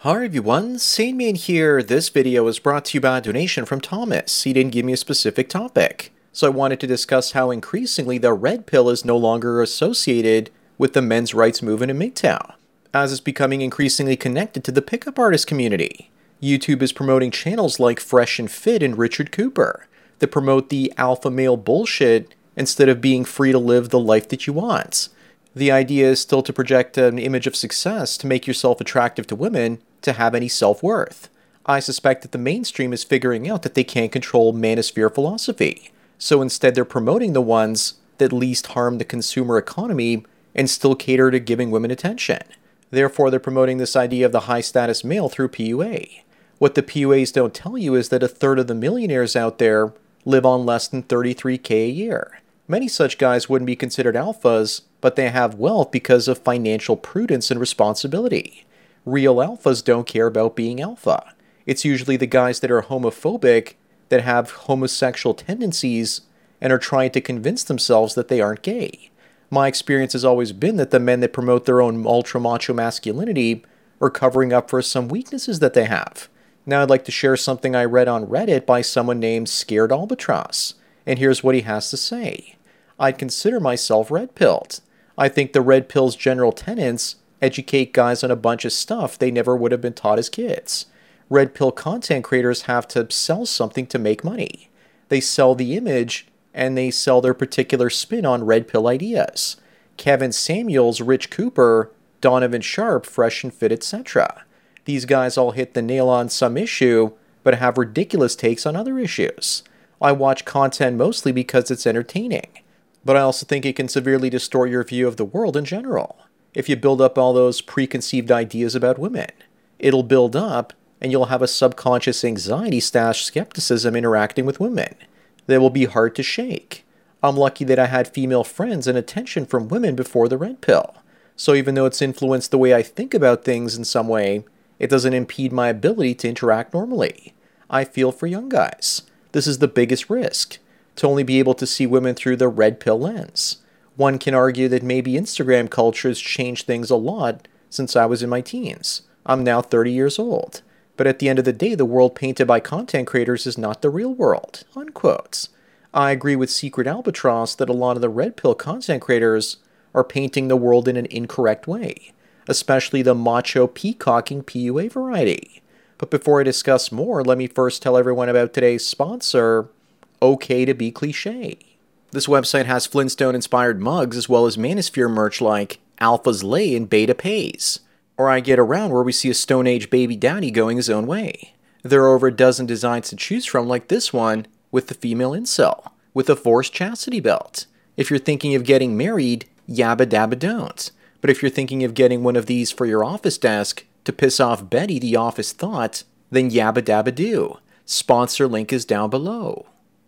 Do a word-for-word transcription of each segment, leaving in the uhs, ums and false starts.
Hi everyone, SaneMan here. This video was brought to you by a donation from Thomas. He didn't give me a specific topic, so I wanted to discuss how increasingly the red pill is no longer associated with the men's rights movement in M G T O W, as it's becoming increasingly connected to the pickup artist community. YouTube is promoting channels like Fresh and Fit and Richard Cooper that promote the alpha male bullshit instead of being free to live the life that you want. The idea is still to project an image of success to make yourself attractive to women to have any self-worth. I suspect that the mainstream is figuring out that they can't control manosphere philosophy, so instead they're promoting the ones that least harm the consumer economy and still cater to giving women attention. Therefore, they're promoting this idea of the high-status male through P U A. What the P U As don't tell you is that a third of the millionaires out there live on less than thirty-three K a year. Many such guys wouldn't be considered alphas, but they have wealth because of financial prudence and responsibility. Real alphas don't care about being alpha. It's usually the guys that are homophobic, that have homosexual tendencies, and are trying to convince themselves that they aren't gay. My experience has always been that the men that promote their own ultra-macho masculinity are covering up for some weaknesses that they have. Now I'd like to share something I read on Reddit by someone named Scared Albatross, and here's what he has to say. I'd consider myself red-pilled. I think the red pill's general tenets educate guys on a bunch of stuff they never would have been taught as kids. Red pill content creators have to sell something to make money. They sell the image, and they sell their particular spin on red pill ideas. Kevin Samuels, Rich Cooper, Donovan Sharp, Fresh and Fit, et cetera. These guys all hit the nail on some issue, but have ridiculous takes on other issues. I watch content mostly because it's entertaining, but I also think it can severely distort your view of the world in general. If you build up all those preconceived ideas about women, it'll build up and you'll have a subconscious anxiety slash skepticism interacting with women that will be hard to shake. I'm lucky that I had female friends and attention from women before the red pill. So even though it's influenced the way I think about things in some way, it doesn't impede my ability to interact normally. I feel for young guys. This is the biggest risk, to only be able to see women through the red pill lens. One can argue that maybe Instagram culture has changed things a lot since I was in my teens. I'm now thirty years old. But at the end of the day, the world painted by content creators is not the real world. Unquote. I agree with Secret Albatross that a lot of the red pill content creators are painting the world in an incorrect way, especially the macho peacocking P U A variety. But before I discuss more, let me first tell everyone about today's sponsor, Okay to Be Cliche. This website has Flintstone-inspired mugs as well as Manosphere merch like Alpha's Lay and Beta Pays, or I Get Around where we see a Stone Age baby daddy going his own way. There are over a dozen designs to choose from like this one with the female incel, with a forced chastity belt. If you're thinking of getting married, yabba dabba don't. But if you're thinking of getting one of these for your office desk to piss off Betty the office thought, then yabba dabba do. Sponsor link is down below.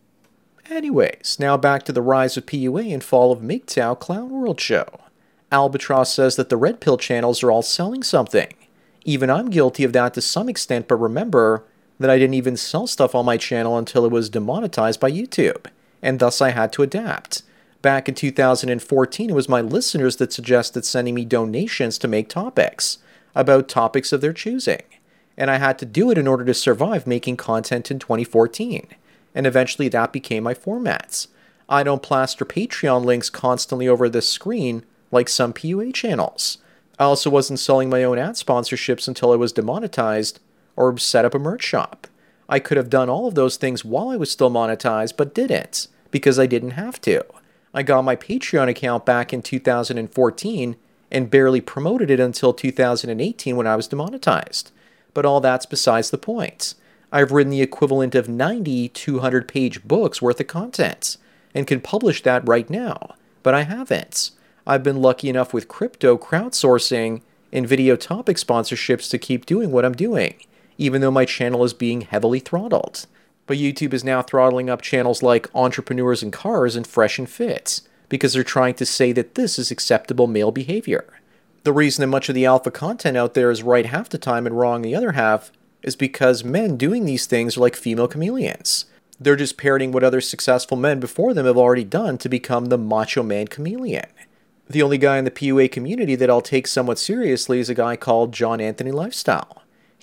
Anyways, now back to the rise of P U A and fall of M G T O W Clown World show. Albatross says that the red pill channels are all selling something. Even I'm guilty of that to some extent, but remember that I didn't even sell stuff on my channel until it was demonetized by YouTube, and thus I had to adapt. Back in two thousand fourteen, it was my listeners that suggested sending me donations to make topics, about topics of their choosing, and I had to do it in order to survive making content in twenty fourteen. And eventually that became my formats. I don't plaster Patreon links constantly over this screen like some P U A channels. I also wasn't selling my own ad sponsorships until I was demonetized or set up a merch shop. I could have done all of those things while I was still monetized, but didn't, because I didn't have to. I got my Patreon account back in two thousand fourteen and barely promoted it until two thousand eighteen when I was demonetized. But all that's besides the point. I've written the equivalent of ninety two hundred page books worth of content, and can publish that right now, but I haven't. I've been lucky enough with crypto crowdsourcing and video topic sponsorships to keep doing what I'm doing, even though my channel is being heavily throttled. But YouTube is now throttling up channels like Entrepreneurs in Cars and Fresh and Fit, because they're trying to say that this is acceptable male behavior. The reason that much of the alpha content out there is right half the time and wrong the other half is because men doing these things are like female chameleons. They're just parroting what other successful men before them have already done to become the macho man chameleon. The only guy in the P U A community that I'll take somewhat seriously is a guy called John Anthony Lifestyle.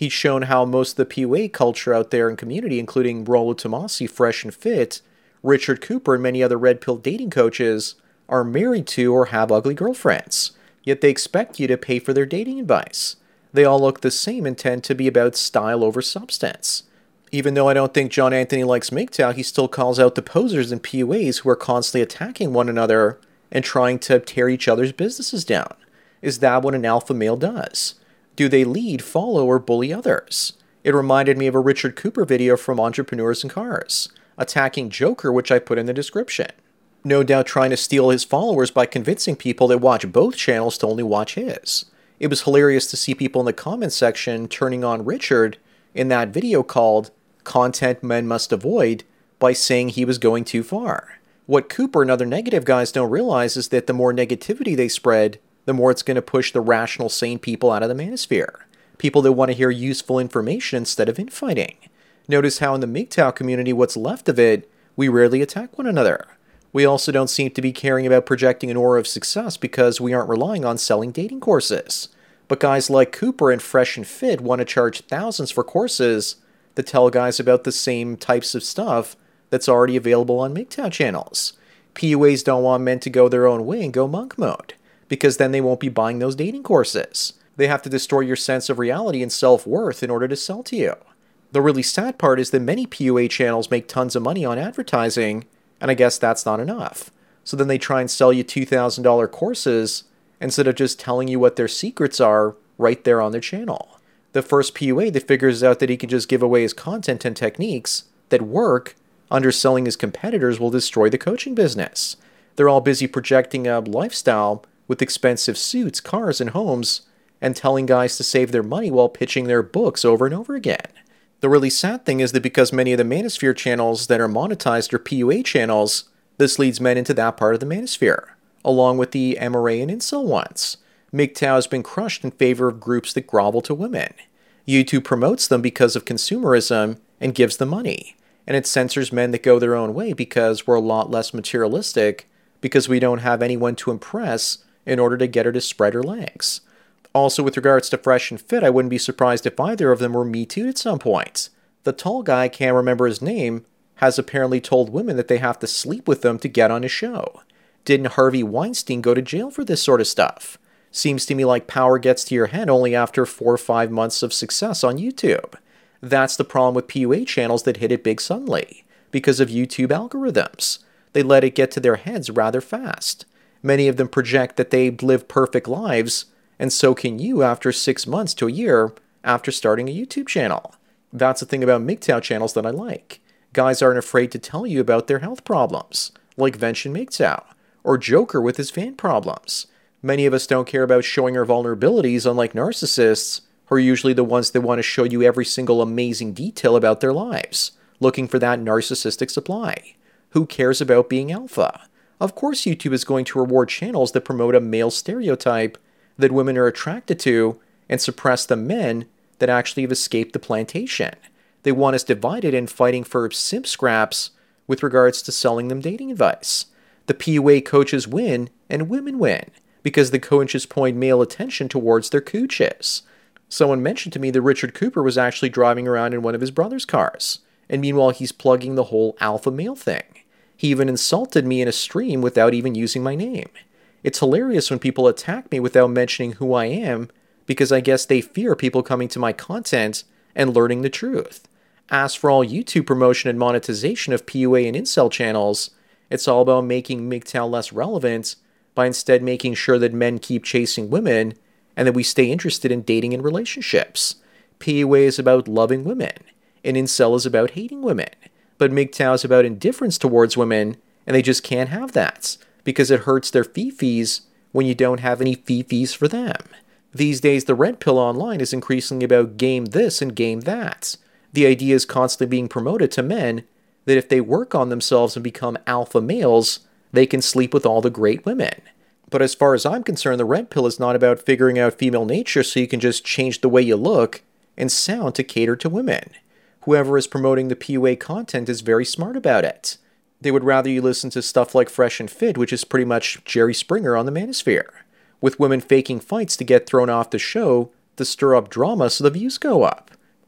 He's shown how most of the P U A culture out there in community, including Rollo Tomassi, Fresh and Fit, Richard Cooper, and many other red pill dating coaches, are married to or have ugly girlfriends. Yet they expect you to pay for their dating advice. They all look the same and tend to be about style over substance. Even though I don't think John Anthony likes M G T O W, he still calls out the posers and P U As who are constantly attacking one another and trying to tear each other's businesses down. Is that what an alpha male does? Do they lead, follow, or bully others? It reminded me of a Richard Cooper video from Entrepreneurs and Cars, attacking Joker, which I put in the description. No doubt trying to steal his followers by convincing people that watch both channels to only watch his. It was hilarious to see people in the comment section turning on Richard in that video called Content Men Must Avoid by saying he was going too far. What Cooper and other negative guys don't realize is that the more negativity they spread, the more it's going to push the rational, sane people out of the manosphere. People that want to hear useful information instead of infighting. Notice how in the M G T O W community, what's left of it, we rarely attack one another. We also don't seem to be caring about projecting an aura of success because we aren't relying on selling dating courses. But guys like Cooper and Fresh and Fit want to charge thousands for courses that tell guys about the same types of stuff that's already available on M G T O W channels. P U As don't want men to go their own way and go monk mode, because then they won't be buying those dating courses. They have to destroy your sense of reality and self-worth in order to sell to you. The really sad part is that many P U A channels make tons of money on advertising, and I guess that's not enough. So then they try and sell you two thousand dollars courses instead of just telling you what their secrets are right there on their channel. The first P U A that figures out that he can just give away his content and techniques that work, underselling his competitors, will destroy the coaching business. They're all busy projecting a lifestyle with expensive suits, cars, and homes, and telling guys to save their money while pitching their books over and over again. The really sad thing is that because many of the manosphere channels that are monetized are P U A channels, this leads men into that part of the manosphere, along with the M R A and incel ones. M G T O W has been crushed in favor of groups that grovel to women. YouTube promotes them because of consumerism and gives them money, and it censors men that go their own way because we're a lot less materialistic, because we don't have anyone to impress in order to get her to spread her legs. Also, with regards to Fresh and Fit, I wouldn't be surprised if either of them were Me Too'd at some point. The tall guy, can't remember his name, has apparently told women that they have to sleep with them to get on his show. Didn't Harvey Weinstein go to jail for this sort of stuff? Seems to me like power gets to your head only after four or five months of success on YouTube. That's the problem with P U A channels that hit it big suddenly, because of YouTube algorithms. They let it get to their heads rather fast. Many of them project that they live perfect lives, and so can you after six months to a year after starting a YouTube channel. That's the thing about M G T O W channels that I like. Guys aren't afraid to tell you about their health problems, like Vention M G T O W, or Joker with his fan problems. Many of us don't care about showing our vulnerabilities, unlike narcissists, who are usually the ones that want to show you every single amazing detail about their lives, looking for that narcissistic supply. Who cares about being alpha? Of course YouTube is going to reward channels that promote a male stereotype that women are attracted to and suppress the men that actually have escaped the plantation. They want us divided and fighting for simp scraps with regards to selling them dating advice. The P U A coaches win and women win because the coaches point male attention towards their cooches. Someone mentioned to me that Richard Cooper was actually driving around in one of his brother's cars, and meanwhile he's plugging the whole alpha male thing. He even insulted me in a stream without even using my name. It's hilarious when people attack me without mentioning who I am, because I guess they fear people coming to my content and learning the truth. As for all YouTube promotion and monetization of P U A and incel channels, it's all about making M G T O W less relevant by instead making sure that men keep chasing women and that we stay interested in dating and relationships. P U A is about loving women, and incel is about hating women. But M G T O W is about indifference towards women, and they just can't have that, because it hurts their fee-fees when you don't have any fee-fees for them. These days, the red pill online is increasingly about game this and game that. The idea is constantly being promoted to men that if they work on themselves and become alpha males, they can sleep with all the great women. But as far as I'm concerned, the red pill is not about figuring out female nature so you can just change the way you look and sound to cater to women. Whoever is promoting the P U A content is very smart about it. They would rather you listen to stuff like Fresh and Fit, which is pretty much Jerry Springer on the manosphere, with women faking fights to get thrown off the show to stir up drama so the views go up.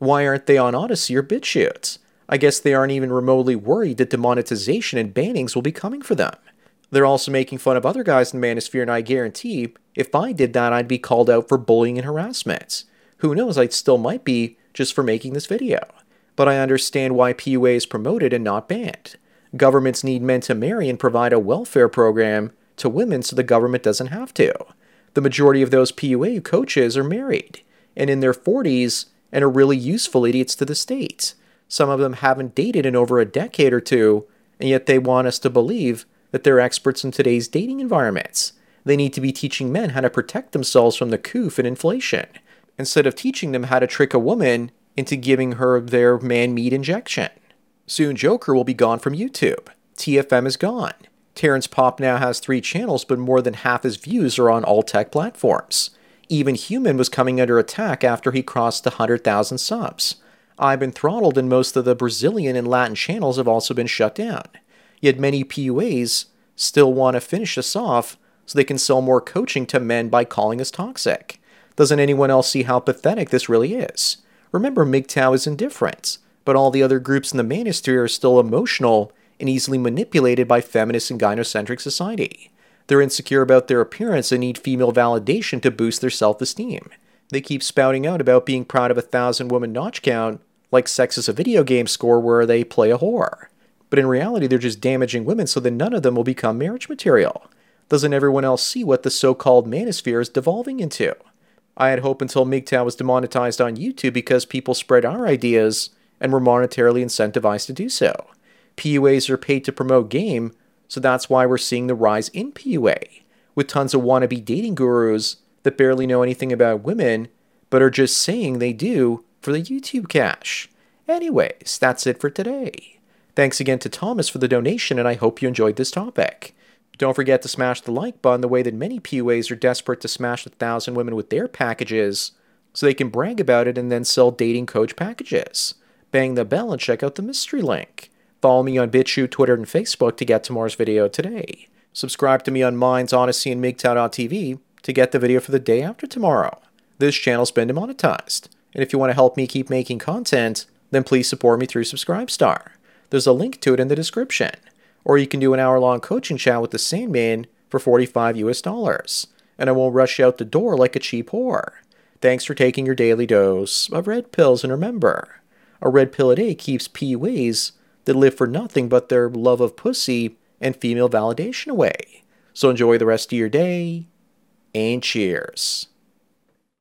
Why aren't they on Odyssey or BitChute? I guess they aren't even remotely worried that demonetization and bannings will be coming for them. They're also making fun of other guys in the manosphere, and I guarantee if I did that, I'd be called out for bullying and harassment. Who knows, I still might be just for making this video. But I understand why P U A is promoted and not banned. Governments need men to marry and provide a welfare program to women so the government doesn't have to. The majority of those P U A coaches are married and in their forties and are really useful idiots to the state. Some of them haven't dated in over a decade or two, and yet they want us to believe that they're experts in today's dating environments. They need to be teaching men how to protect themselves from the coof and inflation, instead of teaching them how to trick a woman into giving her their man-meat injection. Soon Joker will be gone from YouTube. T F M is gone. Terrence Popp now has three channels, but more than half his views are on all tech platforms. Even Human was coming under attack after he crossed one hundred thousand subs. I've been throttled, and most of the Brazilian and Latin channels have also been shut down. Yet many P U As still want to finish us off so they can sell more coaching to men by calling us toxic. Doesn't anyone else see how pathetic this really is? Remember, M G T O W is indifferent, but all the other groups in the manosphere are still emotional and easily manipulated by feminist and gynocentric society. They're insecure about their appearance and need female validation to boost their self-esteem. They keep spouting out about being proud of a thousand woman notch count, like sex is a video game score where they play a whore. But in reality, they're just damaging women so that none of them will become marriage material. Doesn't everyone else see what the so-called manosphere is devolving into? I had hope until M G T O W was demonetized on YouTube because people spread our ideas and were monetarily incentivized to do so. P U As are paid to promote game, so that's why we're seeing the rise in P U A, with tons of wannabe dating gurus that barely know anything about women, but are just saying they do for the YouTube cash. Anyways, that's it for today. Thanks again to Thomas for the donation, and I hope you enjoyed this topic. Don't forget to smash the like button the way that many P U As are desperate to smash a thousand women with their packages so they can brag about it and then sell dating coach packages. Bang the bell and check out the mystery link. Follow me on BitChute, Twitter, and Facebook to get tomorrow's video today. Subscribe to me on Minds, Odyssey, and M G T O W dot T V to get the video for the day after tomorrow. This channel's been demonetized, and if you want to help me keep making content, then please support me through Subscribestar. There's a link to it in the description. Or you can do an hour-long coaching chat with the Sandman for forty-five U S dollars, and I won't rush you out the door like a cheap whore. Thanks for taking your daily dose of red pills, and remember, a red pill a day keeps P U As that live for nothing but their love of pussy and female validation away. So enjoy the rest of your day, and cheers.